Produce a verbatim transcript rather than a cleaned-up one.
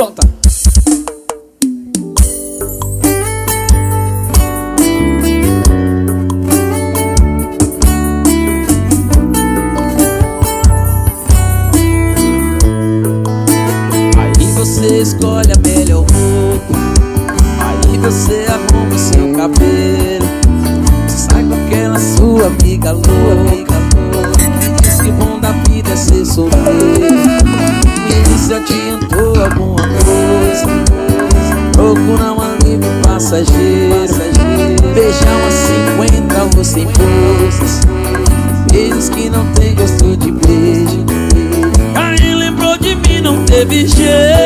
Solta. Aí você escolhe a melhor roupa, aí você arruma o seu cabelo, sai com aquela sua amiga louca, que diz que o bom da vida é ser solteiro. E se adiantou alguma coisa, procura um alívio passageiro. Beijão a cinquenta, você em forças, beijos que não tem gosto de beijo. Aí lembrou de mim, não teve jeito.